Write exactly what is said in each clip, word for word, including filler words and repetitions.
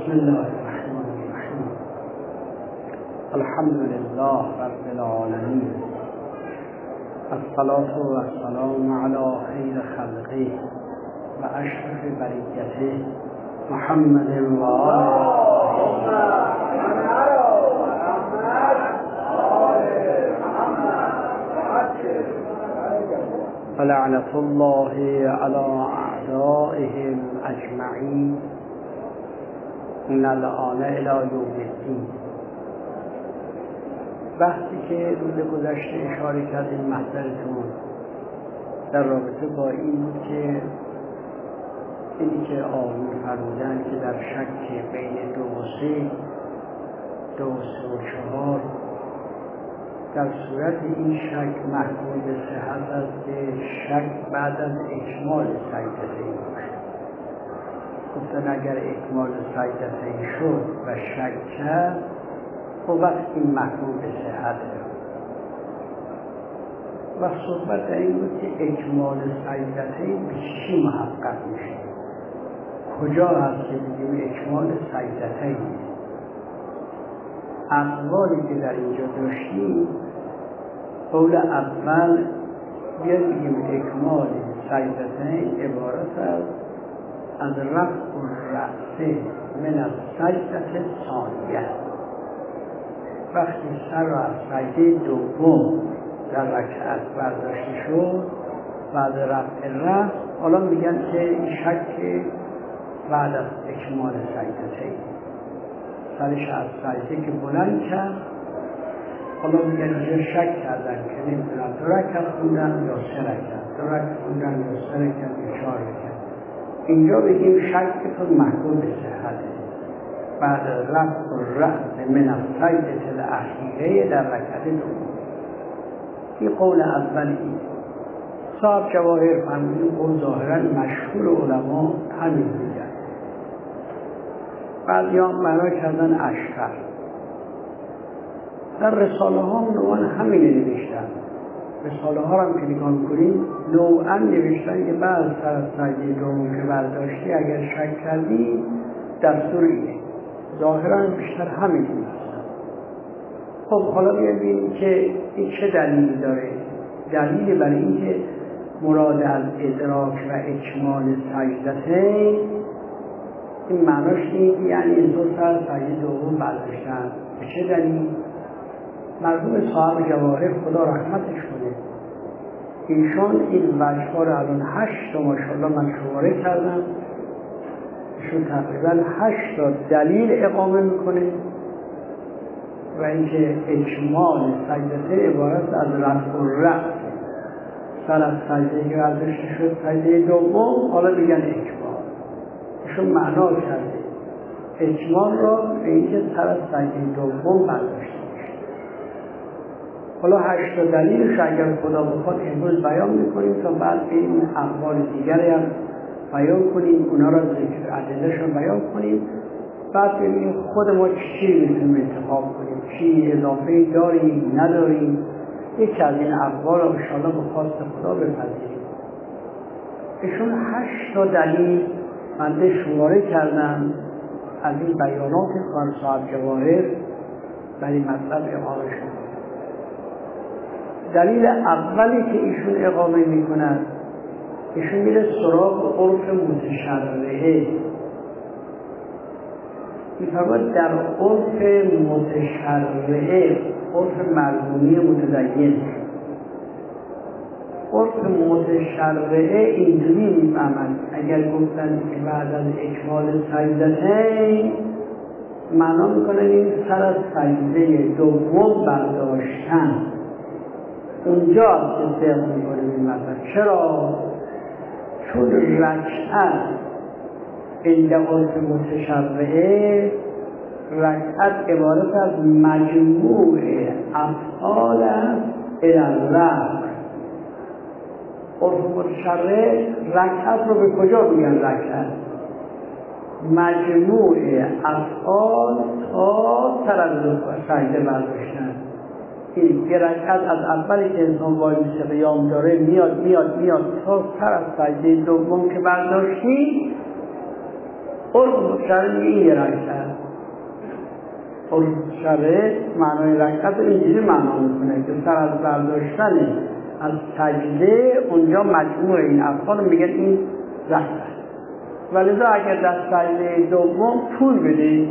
بسم الله الرحمن الرحیم. الحمد لله رب العالمین، الصلاة و السلام علی خیر خلقه و اشرف بریته محمد و آله. فلعنة الله على أعدائهم أجمعين من الآن إلى یوم الدین. وقتی که روز گذشته اشاره کردیم محضرتون در رابطه با این که اینی که آمون فرمودن که در شک بین دو و سه دو و سه و چهار در صورت این شک محکوم به صحت است که شک بعد از اکمال سجدتین باشد. گفتن اگر اکمال سجدتین شد و شک کرد و وقت این محکوم به صحت است. و صحبت این بود که اکمال سجدتین به چی محقق میشه؟ کجا هست که بگیم اکمال سجدتین؟ اقوالی که در اینجا داشتیم، قول اول بگیم اکمال سجدتین عبارت است از رفع الرأس من السجدة الثانیه. وقتی سر را از سجده دوم در رکعت برداشته شد بعد رفع رأس، حالا میگن که این شک بعد از اکمال سجدتین، سرش از سجده که بلند کرد، حالا میگن اینجا شک کردن که نمیدونم دو رکعت خوندن یا سه رکعت، دو رکعت خوندن یا سه رکعت یا چهار رکعت. اینجا بگیم شکتون محکوم به صحته بعد رفع الرأس من السجدة الاخیره در رکعت دوم. این قول اولی. صاحب جواهر فرمودن قول ظاهرا مشهور علما همین میگن. بعضی هم معنا کردن اشهر. در رساله ها نوعا همین نوشتن. رساله ها هم که نگاه کنیم نوعا نوشتن که بعد سر از سجده دوم که برداشتی اگر شک کردی دستور اینه. ظاهرا بیشتر همین نوشتن. خب حالا ببینیم که این چه دلیلی داره. دلیل برای این که مراد از ادراک و اکمال سجدتین این معناش این یعنی دو سر سجده دوم برداشتن. به چه دلیل؟ مرحوم صاحب جواهر خدا رحمتش کنه، ایشان این وجه‌ها رو الان هشت تا ماشاءالله من شماره کردم، ایشون تقریبا هشت تا دلیل اقامه میکنه و اینکه اکمال سجدتین عبارت از رفع الرأس، سر از سجده که برداشته شد سجده دوم، حالا میگن اکمال. ایشون معنا کرده اکمال را به اینکه سر از سجده دوم برداشته. حالا هشت دلیلش اگر خدا بخواد امروز بیان میکنیم تا بعد به این اقوال دیگری هم بیان کنیم، اونا را ذکر ادله‌شون بیان کنیم، بعد ببینیم خود ما چی میتونیم انتخاب کنیم، چی اضافه داریم نداریم. یکی از این اقوال را انشاءالله به خواست خدا بپذیریم. ایشون هشت تا دلیل بنده شماره کردم از این بیانات خان صاحب جواهر برای این مطلب اقامه شد. دلیل اولی که ایشون اقامه میکنند، ایشون میره سراغ عرف متشرعه. میفرماید در عرف متشرعه، عرف مرحومی متدین، عرف متشرعه اینجوری میفهمند اگر گفتن که بعد از اکمال سجدتین معنا میکنن این سر از سجده دوم برداشتن. اونجا که ذکر میکنه این مطلب. چرا؟ چون رکعت عند عرف متشرعه، رکعت عبارت از مجموع افعال الی الرفع. عرف متشرعه رکعت رو به کجا میگن رکعت؟ مجموع افعال تا سر از سجده برداشتن. این یه رکعت از اولی که انسان وایسه قیام داره میاد میاد میاد تا سر از سجده دوم که برداشتی عرف متشرع میگه این یه رکعت. عرف متشرع معنای رکعت رو اینجوری معنا میکنه که سر از برداشتن از سجده اونجا مجموع این افعال میگن این رکعت. ولذا اگر در سجده دوم طول بدید،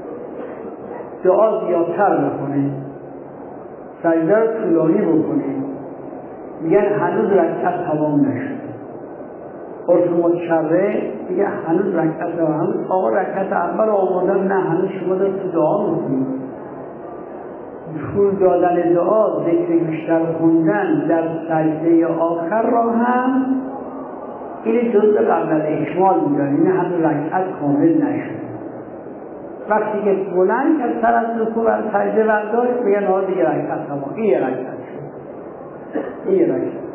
دعا زیادتر بکنید، سجده رو طولانی بکنید، میگن هنوز رکعت تمام نشد. عرف متشرع میگه هنوز رکعت رو هنوز آقا رکعت اول آوردن، نه هنوز شما دارید تو دعا میکنید. طول دادن دعا، ذکر بیشتر خوندن در سجده آخر را هم این جزء قبل اکمال میدن، این هنوز رکعت کامل نشد. وقتی که بلند که سر از رکوع و سجده برداشت میگن آقا دیگه رکعت تمام، این یه رکعت شد، این یه رکعت.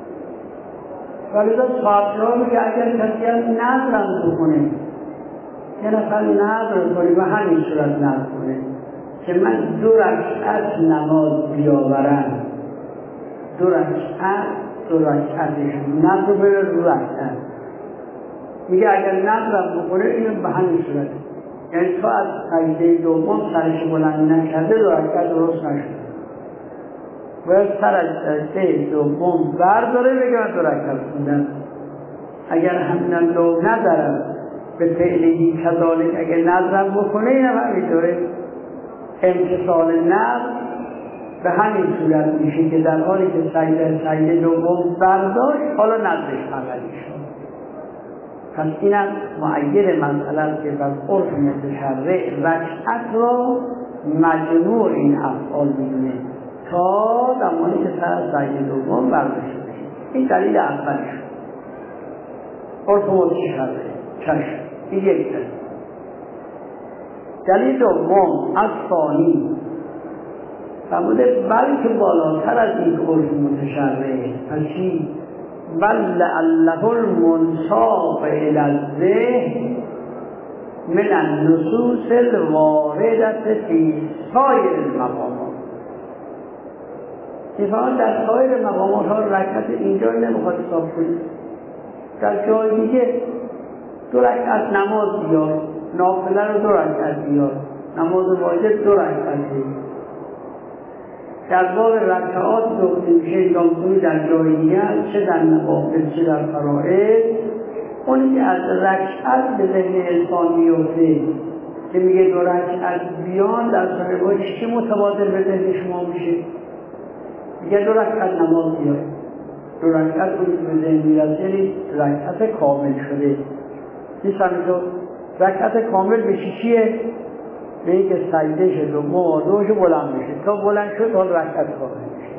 ولذا صحابه میگه اگر کسی از نذرم بکنه، یه نفر نذر کنه و همین صورت نذر کنه که من دو رکعت نماز بیاورم، دو رکعت دو رکعتش نذر بره دو رکعت، میگه اگر نذرم بکنه اینو به همین صورت، یعنی تو از سجده دوم سرش بلند نکرده دو رکعت درست نشد، باید سر از سجده دوم برداره بگه دو رکعت خوندن. اگر همین لو ندارم به فعلی کذالک اگر نظرم بکنه این هم همینطوره. امتصال نظر به همین صورت میشه که در حالی که سجده سجده دوم برداشت حالا نظرش عملی شد. پس اینم معید مسئله است که بر عرف متشرع رکعت را مجموع این افعال میدونه تا زمانی که سر از سجده دوم برداشته بشه. این دلیل اولش عرف متشرع چشم. این یک دلیل. دلیل دوم از ثانی فرموده بلکه بالاتر از این عرف متشرع پسی بل لعله المنصاف الی الذهن من النصوص الواردة فی سایر المقامات. اتفاقا در سایر مقامات ها رکعت اینجا نمیخواد حساب کنید، در جای دیگه دو رکعت نماز بیار، نافله رو دو رکعت بیار، نماز واجب دو رکعت بیار. در باب رکعات گفته میشه دامتونی در جای دیگه چه در نوافل چه در فرائض، اونی که از رکعت به ذهن انسان میفته که میگه دو رکعت بیان در صحبه چی متبادل به ذهن شما میشه؟ میگه دو رکعت نماز بیار، دو رکعت اونی که به ذهن میرسه یعنی رکعت کامل شده. نیست همینطور رکعت کامل به چیه؟ به این که سجده شد و موضوعش بلند میشه، تا بلند شد حال رکعت کامل میشه.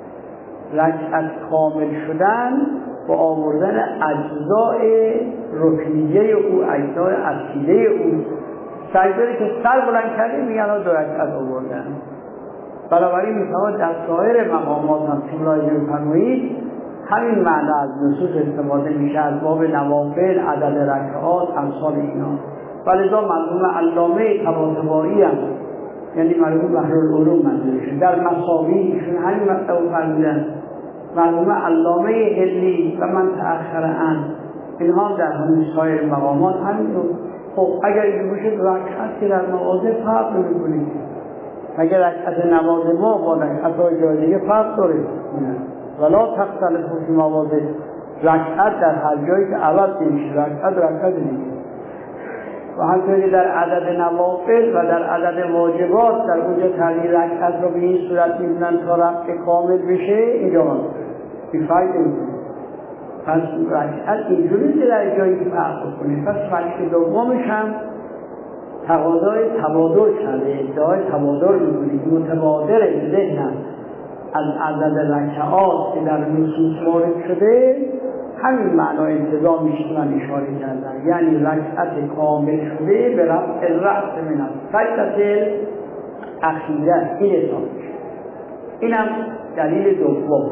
رکعت کامل شدن با آوردن اجزای رکنیه او، اجزای اصیله او. سجده که سر بلند کردیم میگن دو رکعت آوردن. بنابراین میتواند در سایر مقامات هم که ملاحظه بفرمایید همین معنی از نصوص استفاده میشه، از باب نوافل، عدد رکعات، امثال اینا. ولذا مرحوم علامه طباطبایی هم یعنی مرحوم بحرالعلوم منظورشون در مساوی ایشون همین مطلب فرمودن. مرحوم علامه حلی و من تأخر ان اینها در همین سایر مقامات همینطور. خب اگر این باشه رکعت که در مواضع فرق نمی‌کنه، اگر رکعت نماز ما با رکعت جای دیگه فرق داره ولا تختلف فی مواضع، رکعت در هر جایی که عوض میشه رکعت رکعت دیگه. و همطوری در عدد نوافل و در عدد واجبات در اونجا تغییر رکعت رو به این صورت می‌بینن تا رفع کامل بشه، اینجا هم بی‌فایده می‌کنه. پس رکعت اینجوری که در جایی که فرق کنه. پس فکر دومش هم تقاضای تبادل شده، ادعای تبادل می‌کنید متبادل ذهن از عدد رکعات که در نصوص وارد شده همین معنا انتظام میشه که من اشاره کردم، یعنی رکعت کامل شده به رفع الرأس من السجدة الاخیره. این حساب میشه. اینم دلیل دوم.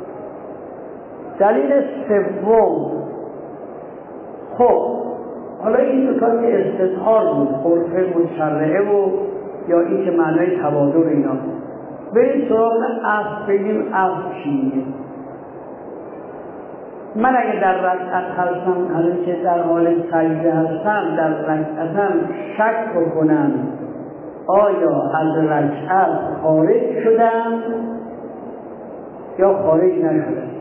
دلیل سوم، خب حالا این دو تا که استظهار بود، عرف مشرعه و یا این که معنای تبادل اینا، بریم سراغ اصل بگیم اصل چیه. من اگه در رکعت هستم، همین که در حال سجده هستم، در رکعتم شک بکنم آیا از رکعت خارج شدم یا خارج نشدم.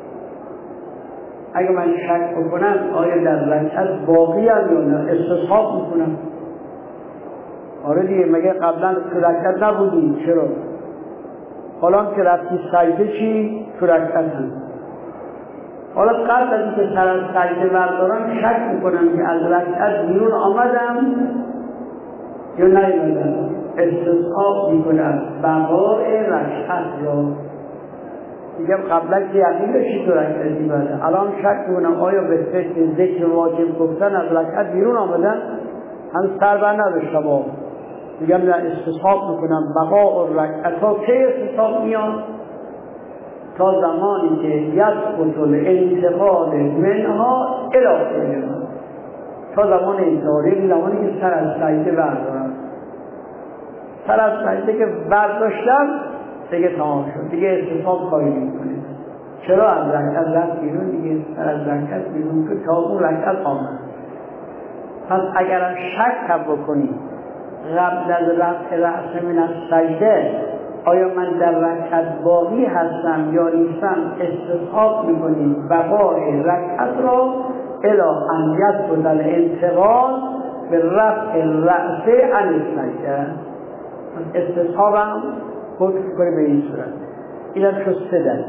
اگه من شک بکنم آیا در رکعت باقی هم یا نه، استصحاب میکنم. آره دیگه، مگه قبلا تو رکعت نبودی؟ چرا؟ حالا که رفتی سجده چی؟ تو رکعت هم. حالا قبل از اینکه سر از سجده بردارم شک میکنم که از رکعت بیرون آمدم یا نیامدم، استصحاب میکنم بقای رکعت را. میگم قبلا که یقین داشتی تو رکعتی بده، الان شک میکنم آیا به فکر ذکر واجب گفتن از رکعت بیرون آمدن؟ هم سر بر نداشتم آقا. میگم نه، استصحاب میکنم بقا رکعت ها. که استصحاب میاد تا زمانی که یثبت الانتقال منها الی فعلها، تا زمان انتقال، زمانی که سر از سجده بردارم. سر از سجده که برداشتم دیگه تمام شد، دیگه استصحاب کاری میکنه. چرا؟ از رکعت رفت بیرون دیگه، سر از رکعت بیرون که تا اون رکعت آمد. پس اگرم شک هم بکنی قبل از رفع رأس من از سجده آیا من در رکعت باقی هستم یا نیستم، استصحاب میکنی بقای رکعت را الی ان یثبت الانتقال به رفع رأس عن السجده. استصحابم حکم کنه به این صورت. این هم شد سه دلیل.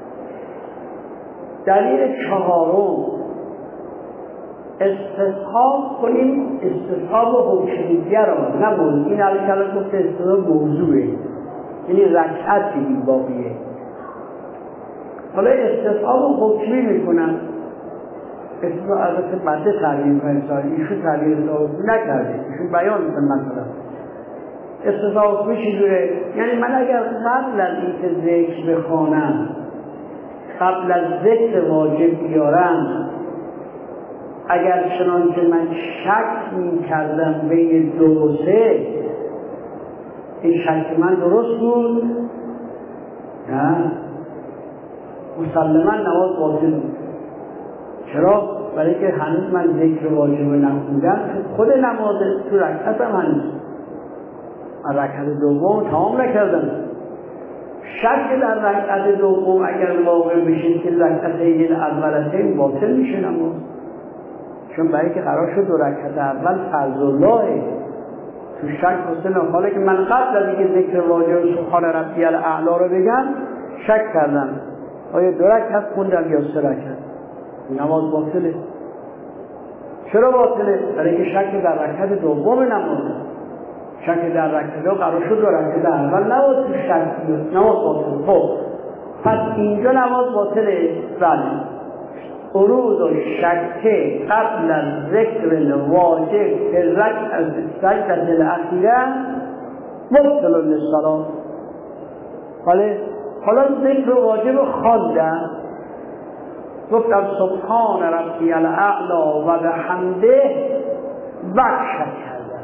دلیل چهارم، استصحاب کنیم استصحاب حکمیه را، نه موضوع. این علی کلام گفته استصحاب موضوعه، یعنی رکعت دیگه باقیه. حالا استصحاب حکمی میکنن، استصحاب البته بنده تعبیر کنه، ایشون تعبیر نکرده، ایشون بیان میکنه. مثلا استصحاب حکمی چجوره؟ یعنی من اگر قبل از اینکه ذکر بخوانم، قبل از ذکر واجب بیارم، اگر چنانکه من شک می کردم بین دو و سه، این شک من درست بود؟ نه، مسلما نماز باطل بود. چرا؟ برای که هنوز من ذکر واجب نخوندم، خود نماز تو رکعتم هنوز من رکعت دوم تمام نکردم. شک در رکعت دوم اگر واقع بشه که رکعتین اولتین باطل میشه نماز، چون برای که قرار شد دو رکعت اول فرض الله تو شک حسن. حالا که من قبل از اینکه ذکر واجب سبحان ربی الاعلی رو بگم شک کردم آیا دو رکعت خوندم یا سه رکعت، نماز باطله. چرا باطله؟ برای که شک در رکعت دوم نماز، شک در رکعت دو قرار شد دو رکعت اول نماز تو شک نماز باطله. خب پس اینجا نماز باطله. بله، ورود و شک قبل از ذکر واجب در رکعت سجده الاخیره مبطل للصلاة. حالا ذکر واجب خواندم، گفتم سبحان ربی الاعلی و بحمده و شک کردم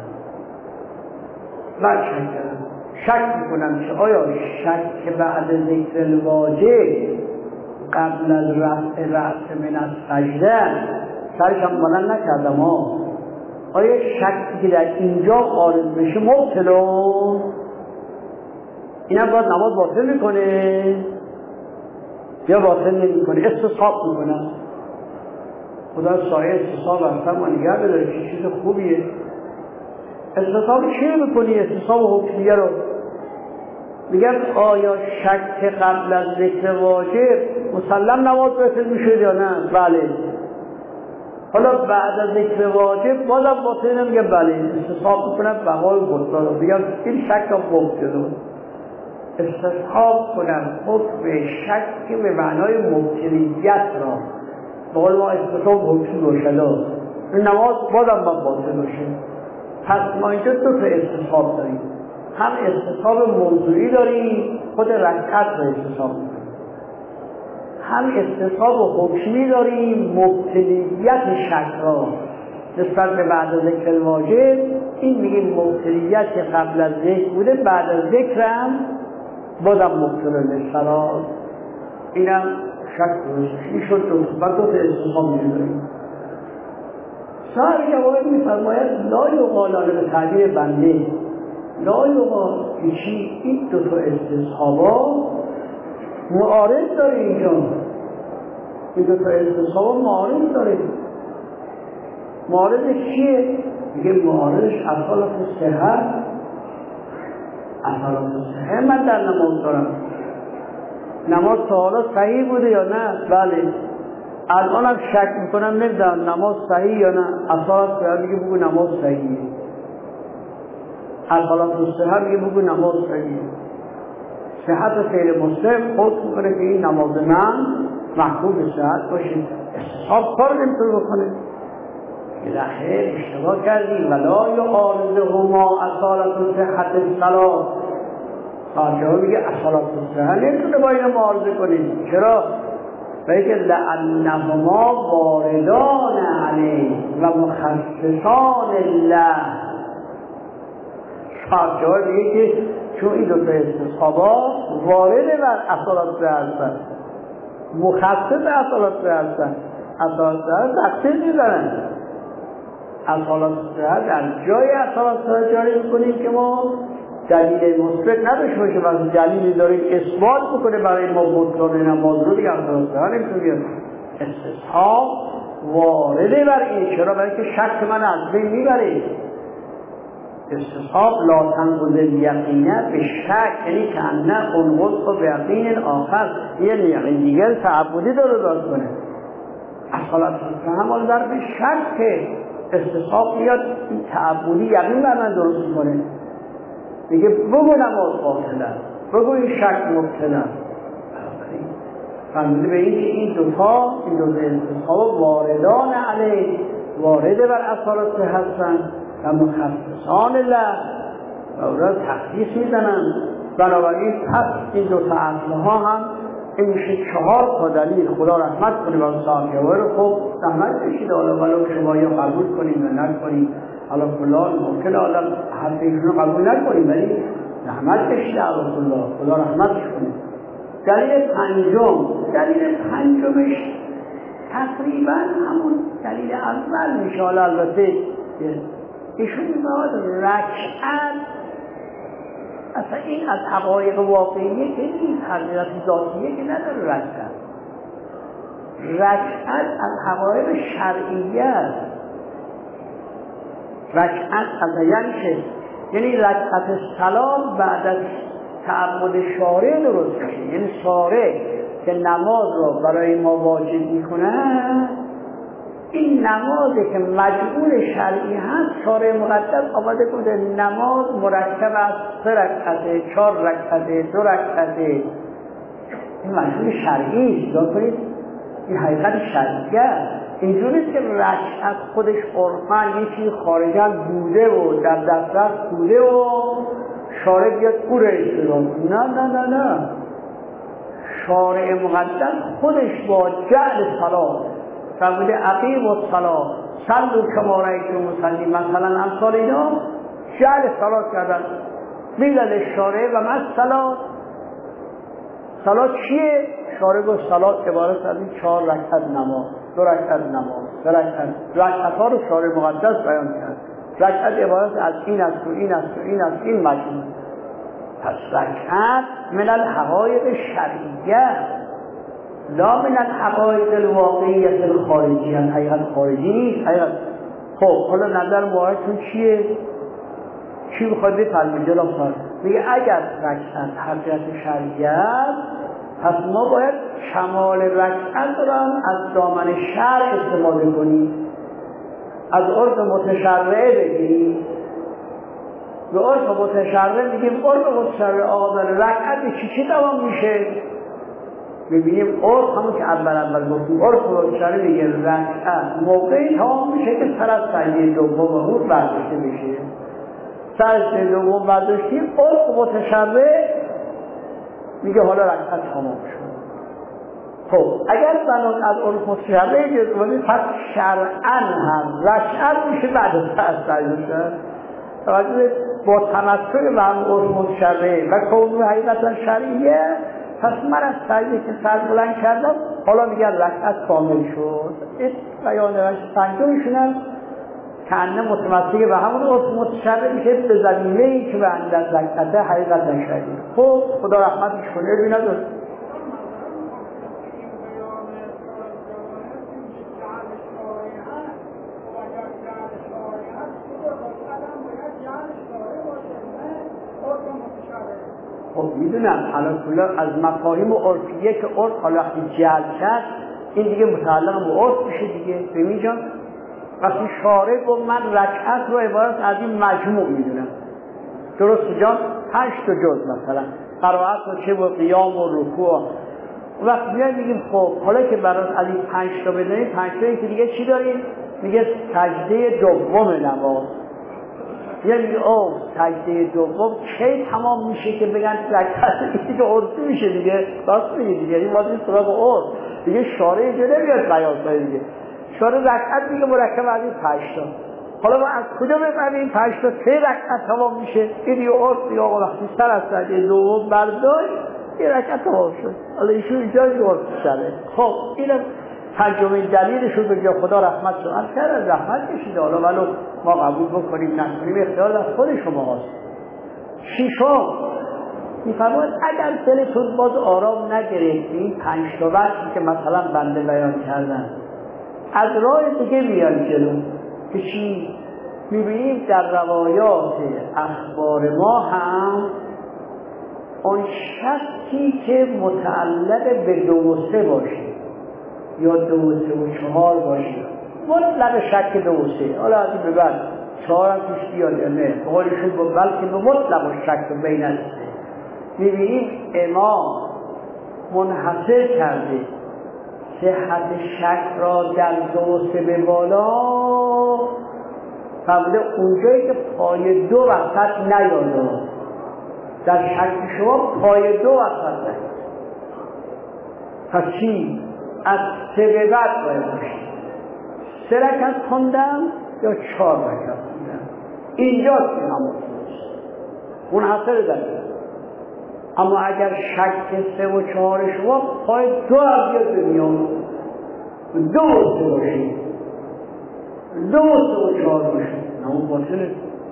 و شک کردم شک میکنم که آیا شک بعد ذکر واجب قبل از رفع رأس من از سجده سرشم بلند نکردم ها، آیا شکی که در اینجا خارج بشه مبطلون؟ اینم باید نماز باطل میکنه یا باطل نمیکنه؟ استصحاب میکنم. خدا سایه استصحاب اصلا ما نگه بداره که چیز خوبیه. استصحاب چه میکنی؟ استصحاب حکمیه رو میگم آیا شک قبل از ذکر واجب مسلم نماز باطل میشه یا نه؟ بله. حالا بعد از ذکر واجب بازم باطل نمیگم؟ بله. استصحاب میکنم بقای بطلان رو بگم این شک هم مبطل. استصحاب کنم حکم شک به معنای مبطلیت را، به قول ما استصحاب حکم روشدا، این نماز بازم من باطل باشه. پس ما اینجا دو تا استصحاب داریم، هم استصحاب موضوعی داریم خود رکعت را استصحاب میکنیم، هم استصحاب حکمی داریم مبطلیت شک را نسبت به بعد از ذکر واجب. این میگیم مبطلیت که قبل از ذکر بوده بعد از ذکرم بازم مبطل للصلاة. اینم شک درست این شد دو بعد دو تا استثاب می‌ذاریم. شاعر جواهر می‌فرماید لا یقال به تعبیر بنده لا یقال چی این دو تا استصحابا معارض داره اینجا. این دو تا استصحابا معارض داره. معارضش چیه؟ میگه معارضش اصالت صحت اصالت صحت من در نماز دارم. نماز تا حالا صحیح بوده یا نه؟ بله. الان هم شک میکنم نمیدونم نماز صحیح یا نه. اصالت صحت میگه بگو نماز صحیحه. اصالت صحت میگه بگو نماز صحیحه. صحت فعل مسلم خود میکنه که این نماز من محکوم به صحت باشه. استصحاب کار نمیتونه بکنه. لخه اشتباه کردی ولا یعارضهما اصالت صحت الصلاة. صاحب میگه اصالت صحت نمیتونه با این معارضه کنید. چرا؟ بلکه لأنهما واردان علیه و مخصصان الله. صاحب میگه که چون این دو تا استصحابا وارد بر اصالت صحت هستن، مخصص اصالت صحت هستن. اصالت صحت تقسیم میزنن. اصالت صحت در جای اصالت صحت جاری میکنیم که ما دلیل مثبت نداشته باشه وقتی دلیلی داریم اثبات بکنه برای ما بطلان نماز رو دیگه اصالت صحت نمیتونیم. استصحاب وارده بر این. چرا؟ برای که شک من از بین میبره. استصحاب لا تنقض الیقین به شک، یعنی که انه انقض به یقین آخر، یعنی یقین دیگر تعبدی داره داشت کنه. اصالت صحت هم در به شک که استصحاب میاد این تعبدی یقین بر من درست کنه. میگه بگو نماز باطله، بگو این شک مبتله. فهمیده به این که این دوتا این دوتا استصحاب واردان علیه، وارده بر اصالت هستن و مخصصان الله و او را تخصیص میزنن. بنابراین پس این دوتا اصلها هم این میشه چهار تا دلیل. خدا رحمت کنه و صاحب جواهر رو خوب زحمت کشید. حالا ولو شما یا قبول کنیم یا نکنیم، حالا فلان ممکنه آدم حرف ایشون قبول نکنیم ولی زحمت کشید الله خدا رحمتش کنه. دلیل پنجم، دلیل پنجمش تقریبا همون دلیل اول میشه. حالا البته ایشون میگه رکعت اصلا این از حقایق واقعیه که این حقیقت ذاتیه که نداره. رکعت رکعت از حقایق شرعیه است. رکعت از یعنی چه؟ یعنی رکعت صلاة بعد از تعبد شارع درست میشه. یعنی شارع که نماز را برای ما واجب میکنه، این نمازی که مجبور شرعی هست شارع مقدس آمده کنه نماز مرکب از سه رکعته، چهار رکعته، دو رکعته. این مجبور شرعی است. داد کنید این حقیقت شرعی است. اینجوریست که رکعت خودش عرفاً یه چیز خارجاً بوده و در دسترس بوده و شارع بیاد پورش کنه. نه نه نه نه شارع مقدس خودش با جعل صلاة فرموده اقیم الصلاة صلوا کما رأیتمونی اصلی، مثلا امثال اینا جعل صلاة کردن. میلل شارع و من صلاة صلاة چیه؟ شارع گفت صلاة عبارت از این چهار رکعت نماز، دو رکعت نماز، سه رکعت. رکعت ها رو شارع مقدس بیان کرد. رکعت عبارت از این است و این است و این است، این مجموع. پس رکعت من الحقایق شرعیه لا من الحقایق الواقعیه الخارجیه. حقیقت خارجی نیست. حقیقت. خب حالا نظر مبارکتون چیه؟ چی بخواید بفرمایید جناب صاحب؟ میگه اگر رکعت حقیقت شرعیه پس ما باید شمال رکعت را از دامن شرع استفاده کنیم، از عرف متشرعه بگیریم. به عرف متشرعه میگیم عرف متشرعه آقا داره رکعت چی چی دوام میشه؟ میبینیم عرف همون که اول اول گفتیم عرف متشرعه میگه رکعت موقعی تمام میشه که سر از سجده دوم اون برداشته بشه. سجده دوم برداشتیم عرف متشرعه میگه حالا رکعت تمام شد. خب اگر بنان از عرف متشرعه جزوانی پس شرعاً هم رکعت میشه بعد از سجده شد. توجه با تمسک به هم عرف متشرعه و کون حقیقتا شرعیه، پس من از سجده که سر بلند کردم حالا میگن رکعت کامل شد. این بیان پنجمشون هم کنه متمسک به همون عرف متشرع میشه به زمینه ای که به اندر رکعت حقیقت نشده. خب خدا رحمتش کنه علمی نداره. خب میدونم حالا کلا از مفاهیم عرفیه که عرف حالا وقتی جعل کرد این دیگه متعلق به عرف میشه دیگه. ببین جان وقتی شارع گفت من رکعت رو عبارت از این مجموع میدونم، درست جان؟ پنج تا جز مثلا قرائت و چه و قیام و رکوع. وقتی میاد میگیم خب حالا که برات از این پنج تا بدونید، پنج تا این که دیگه چی داریم؟ میگه سجده دوم نماز. یعنی میگه او سجده دوم کی تمام میشه که بگن رکعت دیگه عرفی میشه دیگه. راست میگه دیگه، این واسه سراغ عرف دیگه شارع اینجا نمیاد بیان کنه دیگه. شارع رکعت دیگه مرکب از این پنج تا. حالا ما از کجا بفهمیم این پنج تا سه رکعت تمام میشه؟ این دیگه عرف دیگه آقا وقتی سر از سجده دوم برداشت یه رکعت تمام شد. حالا ایشون اینجا عرف شده. خب اینم پنجمین دلیلشون به جا خدا رحمت شد. از خیر از رحمت کشیده. حالا ولو ما قبول بکنیم نکنیم اختیار از خود شما هست. شیشم میفرماید اگر دلتون باز آرام نگرفت این پنج تا وقتی که مثلا بنده بیان کردن از راه دیگه میان جلو که چی؟ میبینیم در روایات اخبار ما هم اون شکی که متعلق به دو و سه باشه یا دو و سه و چهار باشه، مطلق شک دو و سه، حالا از این به بعد چهار هم توش بیاد نه بقولشون بلکه به مطلق شک بین است. میبینیم امام منحصر کرده صحت شک را در دو و سه به بالا، قبل اونجایی که پای دو وسط نیاده در شک شما پای دو وسط نیاده. پس چی؟ از سه به بعد باید باشید. سه رکعت خوندم یا چهار رکعت خوندم، اینجا که نماز منحصر دارید. اما اگر شک سه و چهار شما پای دو از بیاد به میان دو و سه باشید، دو و سه و چهار باشید، نماز باطله.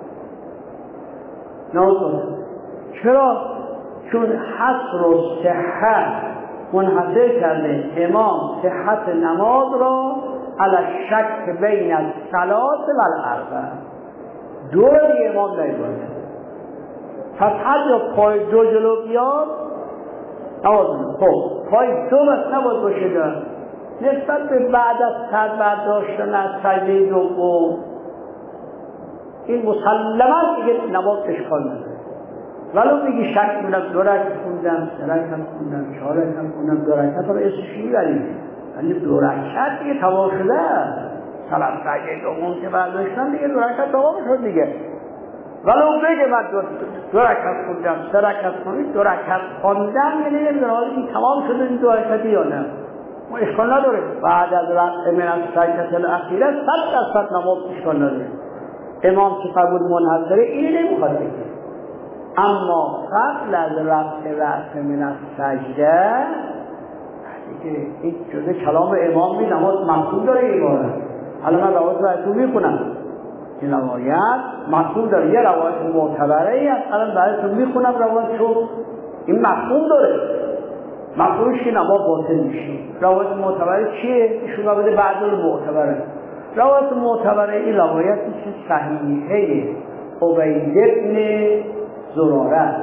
نماز باطله. چرا؟ چون حصر و صحت منحصر کرده امام صحت نماز را علی شک بین الصلات و الاربع. دور دیگه امام نمی‌باشه. پس هر جا پای دو جلو بیاد نماز نماز. خب پای دو بس نماز باشه دار نسبت به بعد از سر برداشتن از سجده دوم این مسلما دیگه نماز اشکال نداره. ولو میگی شک کنم دو رکعت خوندم، سه رکعت خوندم، چهار رکعت خوندم، دو رکعت رو اسمش میبریم، ولی دو رکعت دیگه تمام شده. سلام سجده دوم که برداشتن دیگه دو رکعت تمام شد دیگه. ولو بگه من دو, دو رکعت خوندم، سه رکعت خوندم، دو رکعت خوندم، یعنی نمیدونم این تمام شده این دو رکعتی یا نه. ما اشکال نداره. بعد از رفع من از سجده الاخیره صد درصد نماز اشکال نداره. امام که فرمود منحصره اینی نمیخواد بگه. اما قبل از رفع رأس من از سجده دیگه این جزء کلام امام می نماز مفهوم داره این باره. حالا من روایت براتون میخونم. این روایت مفهوم داره. یه روایت معتبره ای است. الان براتون میخونم روایتشو. این مفهوم داره. مفهومش که نماز باطل میشه. روایت معتبره چیه؟ ایشون بده بعد رو معتبره. روایت معتبره این روایتی که صحیحه عبید ابن زراره،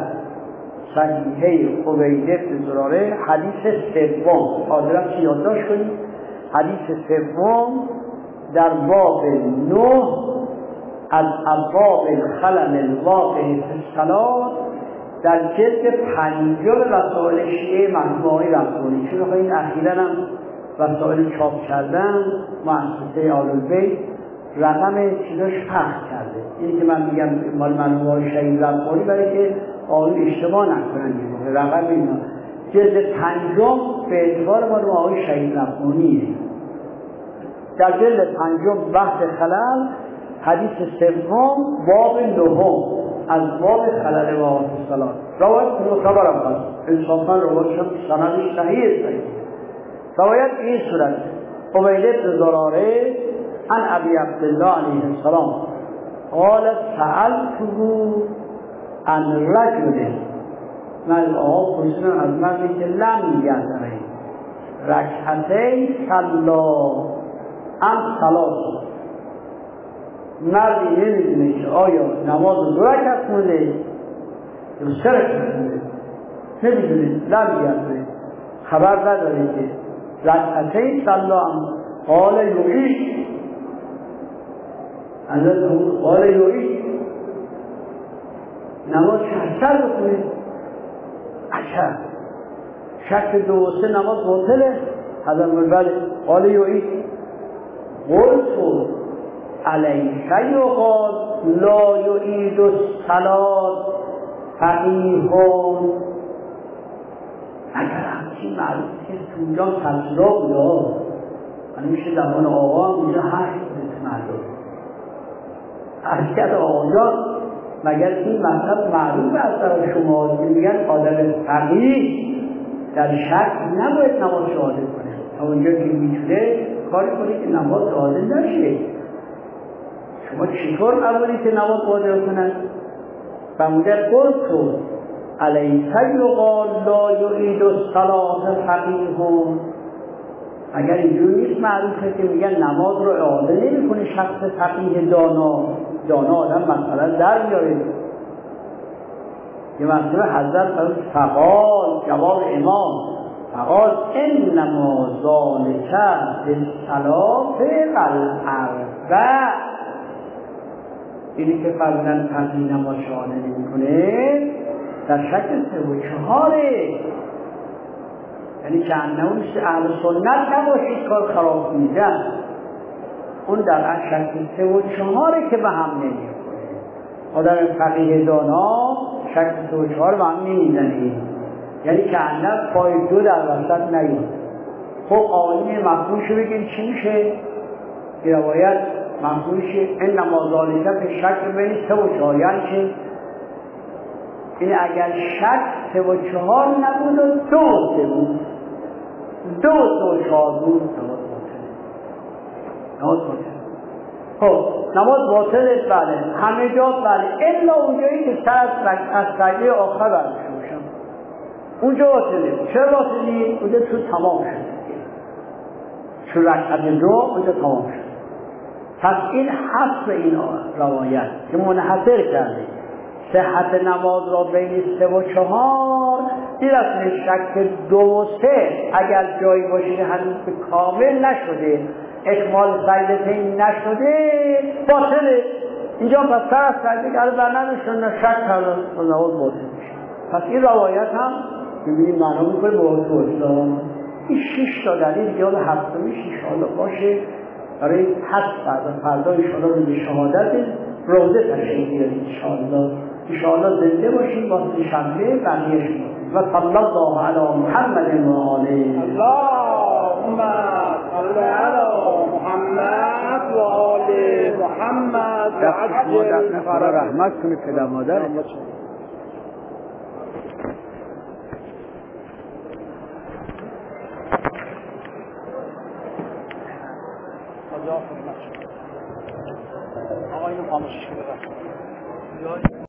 صحیحه عبید ابن زراره، حدیث سوم. حاضرم چی یادداشت کنید؟ حدیث سوم در باب نه از ابواب الخلل الواقع فی الصلاة در جلد پنجم رسائل شیعه مطبوعه رسولی. چون این اخیراً هم رسائل چاپ کردن مؤسسه آل‌البیت رقم چیزاش پخش کرده. اینی که من میگم مال منوهای شهید ربانی برای که آقای اشتباه نکنن. رقم اینا جلد پنجم به اعتبار مال آقای شهید ربانیه. در جلد پنجم بحث خلل حدیث سوم باب نهم از باب خلل واقع الصلاة. روایت معتبرم هست. انصافا روایتشم سندش صحیح صحیح. روایت این صورت عبید بن زراره عن ابی عبدالله علیه السلام قال سألته عن رجل، من آقا پرسیدم از مردی که لم یدره رکعتین صلا ام ثلاث، مردی نمیدونه که آیا نماز دو رکعت خونده یا سه رکعت خونده، نمیدونه، لم یدره، خبر نداره که رکعتین صلا ام قال یعید، قال یعید نماز شهستر بکنه. عجب، شک دو و سه نماز باطله. حضرت بله قال یعید قلت علیک یقال لا یعید الصلاة فقیهون. اگر همچین معروف که تو اونجا تفسیرها بوده، من میشه زمان آقا هم اونجا هشت بوده معلوم حرکت آقا جان، مگر این مطلب معروف از طرف شما که میگن آدم فقیه در شک نباید نماز عادل کنه، تا اونجا که میتونه کاری کنه که نماز عادل نشه. شما چطور قبولی که نماز عادل کنن؟ فرموده قلت علیک یقال لا یعید الصلاة فقیهون. اگر اینجور نیست معروفه که میگن نماز رو اعاده نمی کنه شخص فقیه دانا، دانا آدم مثلا در میاره. یه مرتبه حضرت فقال جواب امام فقال انما ذالک بالصلاة والاربع، اینی که فرمودن فقیه نماز اعاده نمی کنه در شکل سه و چهاره، یعنی که انهون اهل سنت نباشید کار خراب میدن، اون در شکل سه و چهاره که به هم نمیخوره. آدم فقیه دانا شکل سه و چهار به هم نمیزنه، یعنی که انه پای دو در وسط نیاد. خب آقایین مفهومشو بگیم چی میشه؟ این روایت مفهومشه انما ذالک به شکل بین سه و چهار، یعنی که این اگر شک سه و چهار نبود و دو سه بود، دو دو چهار بود، نماز باطله. نماز باطله. خب نماز باطله بله، همه جا بله، الا اونجایی که سر از سجده آخر برشون اونجا باطله. چرا باطلی؟ اونجا تو تمام شد، چو رکعت دو اونجا تمام شد. پس این حفظ این روایت که منحصر کرده صحت نماز را بین سه و چهار، این اصل شک دو و سه اگر جایی باشه که هنوز به کامل نشده، اکمال سجدتین نشده، باطله. اینجا پس سر از سجده که الان برنامه‌شون شک کردن و نماز باطل میشه. پس این روایت هم ببینید معنا میکنه با تو اسلام. این شش تا دلیل که حالا هفتمیش انشاءالله باشه برای حد فردا فردا انشاءالله روز شهادت روزه تشریف بیارید انشاءالله. انشاءالله زنده باشیم با شنبه بقیه شما و صلی الله علی محمد و آله. اللهم صل علی محمد و آل محمد و عجل فرا رحمت کنید پدر مادر. آقا اینو خاموشش کنید.